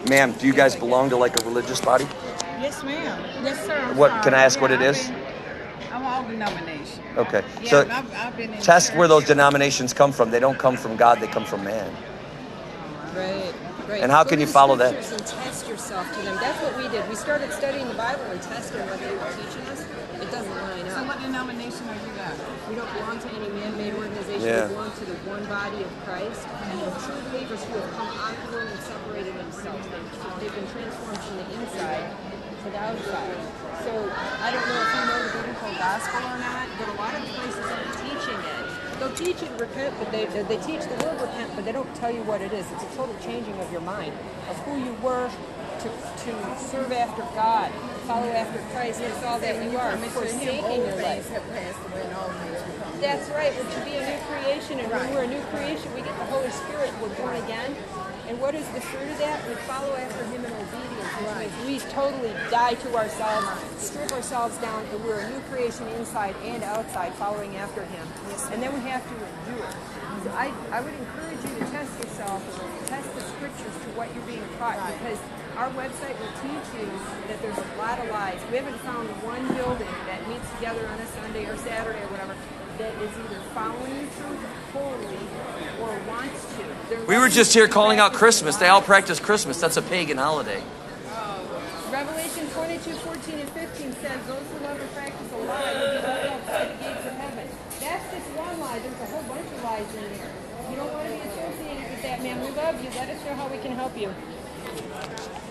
Ma'am, do you guys belong to like a religious body? Yes, ma'am. Yes, sir. What can I ask what it is? I'm all denomination. Okay. Yeah, So I've been in test church. where those denominations come from. They don't come from God, they come from man. Right. And how can you follow that? And test yourself to them. That's what we did. We started studying the Bible and testing what they were teaching us. It doesn't line up. So what denomination are you at? We don't belong to any man-made organization. Yeah. We belong to the one body of Christ. And true believers who have come outward and separated themselves. They've been transformed from the inside to the outside. So I don't know if you know the biblical gospel or not, but a lot of places aren't teaching it. They'll teach you to repent, but they teach the word repent, but they don't tell you what it is. It's a total changing of your mind, of who you were, to serve after God, follow after Christ. It's all that you are, forsaking your life. That's right. We're to be a new creation, and when we're a new creation, we get the Holy Spirit. We're born again. And what is the fruit of that? We follow after Him in obedience. Right. We totally die to ourselves, strip ourselves down, and we're a new creation inside and outside, following after Him. Yes. And then we have to endure. So I would encourage you to test yourself, test the scriptures to what you're being taught, because our website will teach you that there's a lot of lies. We haven't found one building that meets together on a Sunday or Saturday or whatever that is either following the truth wholly or wants to. We were just here calling out Christmas. They all practice Christmas. That's a pagan holiday. Revelation 22:14 and 15 says, those who love and practice a lie will be left outside the gates of heaven. That's just one lie. There's a whole bunch of lies in there. You don't want to be associated with that, man. We love you. Let us know how we can help you.